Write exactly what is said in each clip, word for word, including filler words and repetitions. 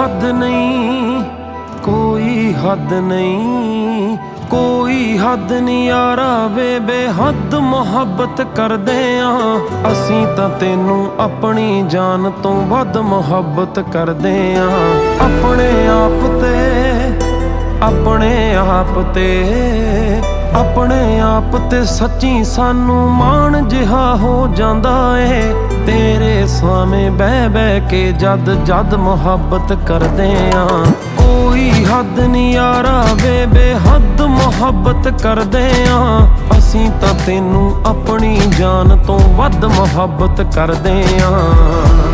हद नहीं, कोई हद नहीं, कोई हद नहीं यारा वे बेहद मुहब्बत करदे आ असीं तां तैनूं अपनी जान तो वध मुहब्बत करदे आ। अपने आप ते अपने आप ते अपने आप ते सच्ची सानू मान जिहा हो जांदा ए तेरे सामे बह बह के जद जद मुहब्बत करदे आ। कोई हद नहीं यारा वे बेहद मुहब्बत करदे आ असीं तां तैनूं अपनी जान तो वध मुहब्बत करदे आ।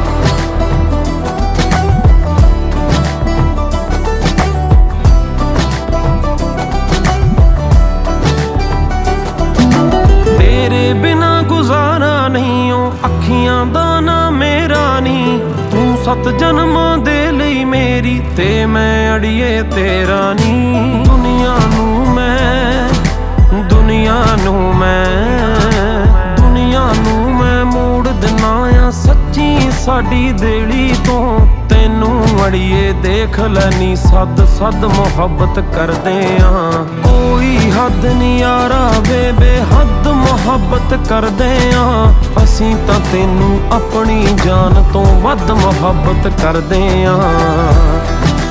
बिना गुजारा नहीं ओ अखियां दा ना मेरा नहीं तू सत जन्मां दे लई मेरी ते मैं अड़िए तेरा नहीं। दुनिया नू मैं दुनिया नू मैं दुनिया नू मैं मोड़ दिना आ सच्ची साडी दिली तो तैनू अड़िए देख लैनी सद सद मुहब्बत करदे आ। कोई हद नहीं यारा वे बेहद मुहब्बत करदे आ असीं तां तैनूं अपनी जान तो वध मुहब्बत करदे आ।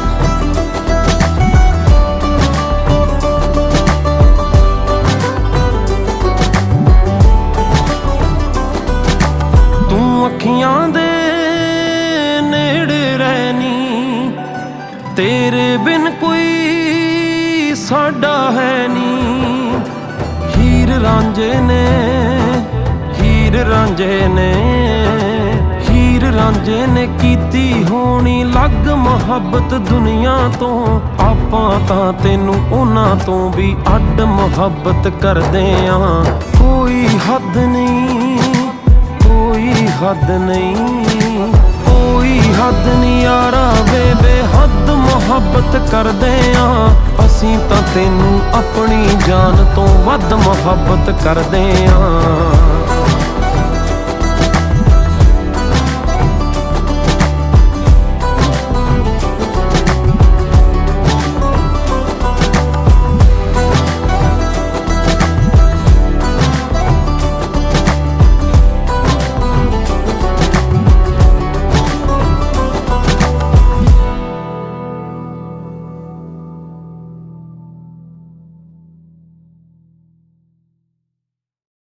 तू अखियां दे नेड़े रहनी तेरे बिन कोई साडा है नी। हीर रांझे ने हीर रांझे ने हीर रांझे ने कीती होनी लग मुहब्बत दुनिया तो आपां तां तैनूं उन्हां तो भी अड मुहब्बत करदे आ। कोई हद नहीं, कोई हद नहीं, कोई हद नहीं यारा वे बेहद मुहब्बत करदे आ असीं तां तैनूं अपनी जान तो वध मुहब्बत करदे आ।